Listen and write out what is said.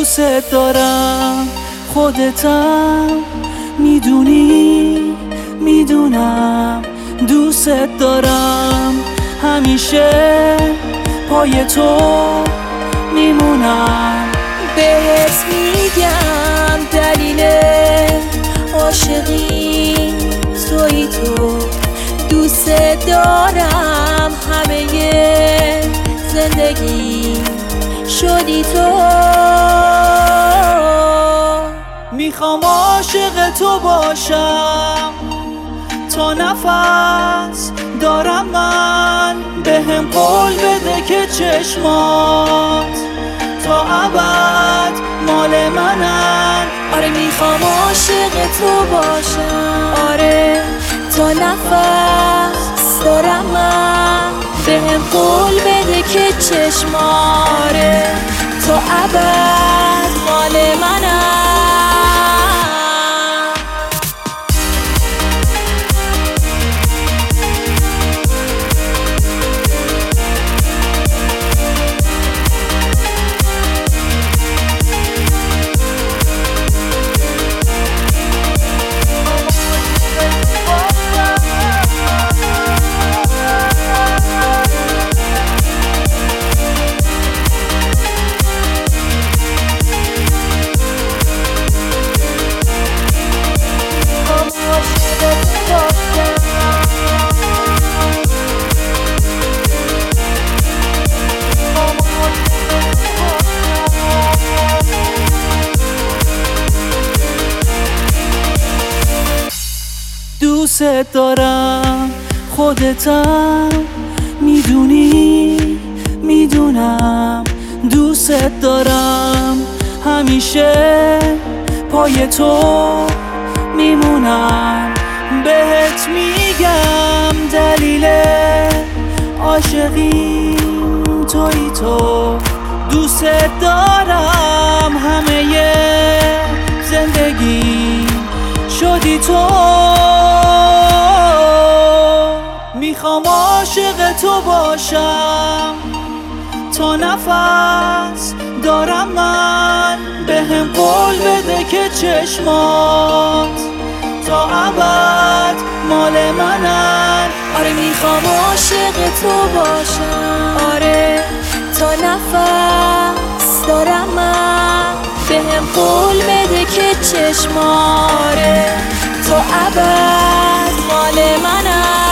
دوست دارم، خودتم میدونی، میدونم دوست دارم، همیشه پای تو میمونم. بهت میگم دلیل عاشقی تویی تو، دوست دارم، همه زندگی شدی تو. میخوام عاشق تو باشم تا نفس دارم من، بهم قول بده که چشمات تا ابد مال منن. آره میخوام عاشق تو باشم، آره تا نفس دارم من، بهم قول بده که چشماره تا ابد مال منم. دوست دارم، خودتم میدونی، میدونم دوست دارم، همیشه پای تو میمونم. بهت میگم دلیل عاشقی تویی تو، دوست دارم، همه زندگی شدی تو. میخوام عاشق تو باشم تا نفس دارم من، بهم قول بده که چشمات تا ابد مال منن. آره میخوام عاشق تو باشم، آره تا نفس دارم من، بهم قول بده که چشماره تا ابد مال منم.